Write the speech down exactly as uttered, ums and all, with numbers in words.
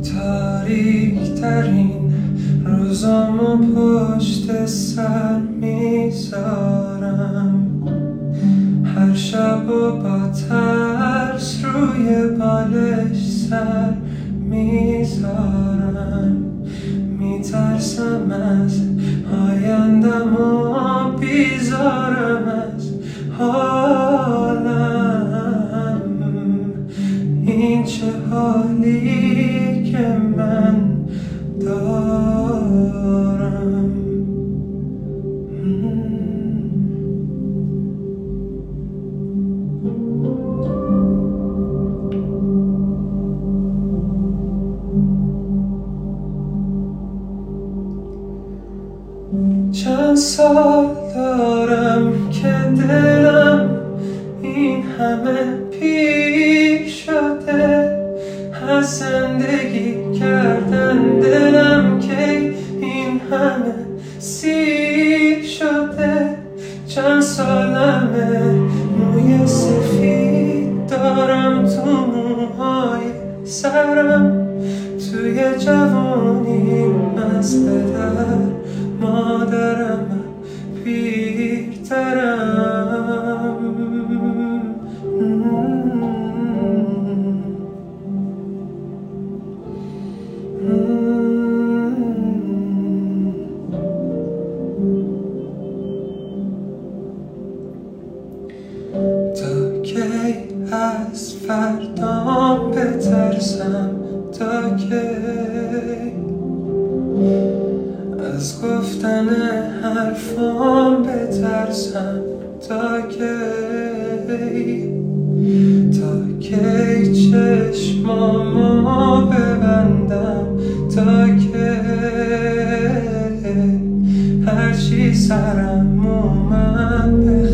تاریک ترین روزامو پشت سر میذارم، هر شب و با ترس روی بالش سر میذارم. میترسم از آیندم و بیزارم از حالم. این چه حالی که من دارم. چند سال دارم که دلم این همه پیر شده، از زندگی کردن دلم که این همه سیر شده. چند سالمه موی سفید دارم تو موهای سرم، توی جوانیم از پدر مادرم پیرترم. تا کی از فردام بترسم؟ تا کی از گفتن حرفام بترسم؟ تا کی تا کی چشمامو ببندم؟ تا کی هرچی سرم اومد